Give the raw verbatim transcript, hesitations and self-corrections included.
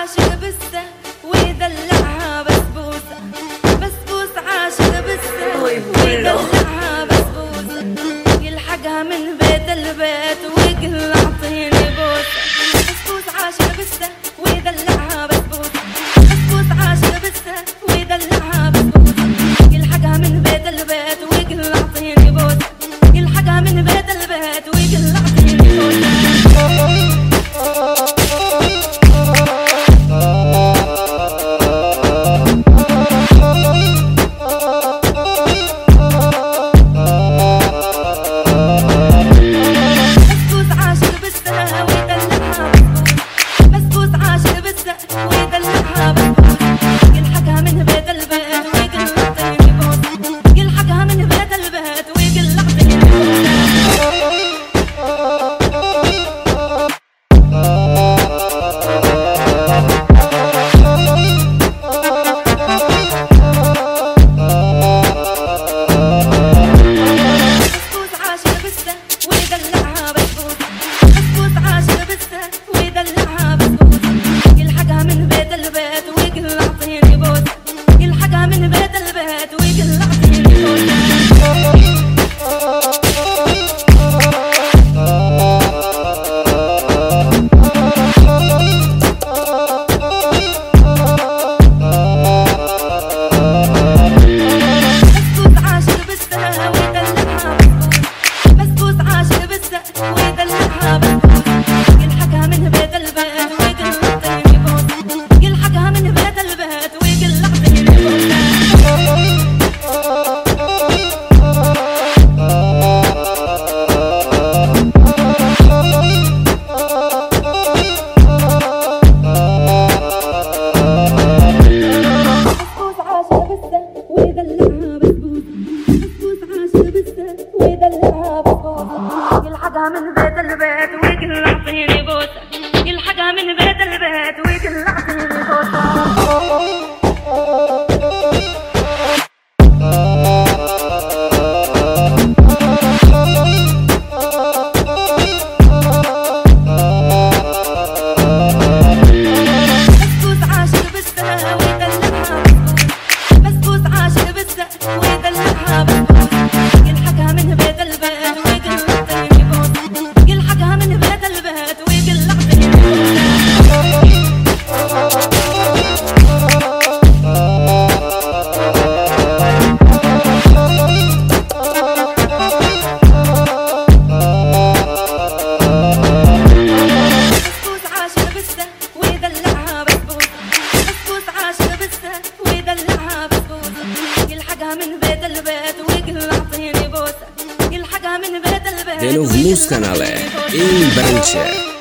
عاشق بسه ويدلعها بسبوسة، بسبوس عاشق بسه ويدلعها بسبوسة، يلحقها من بيت البيت ويقول اعطيني بوسة. بسبوس عاشق بسه ويدلعها بسبوسة، بسبوس عاشق بسه ويدلعها بسبوسة، يلحقها من بيت البيت ويقول اعطيني بوسة، يلحقها من بيت البيت ويقول اعطيني بوسة. يلحقها من بيت البيت ويقول اعطيني بوسة، يلحقها من بيت البيت ويقول اعطيني بوسة. Ten v News kanale Il Branche.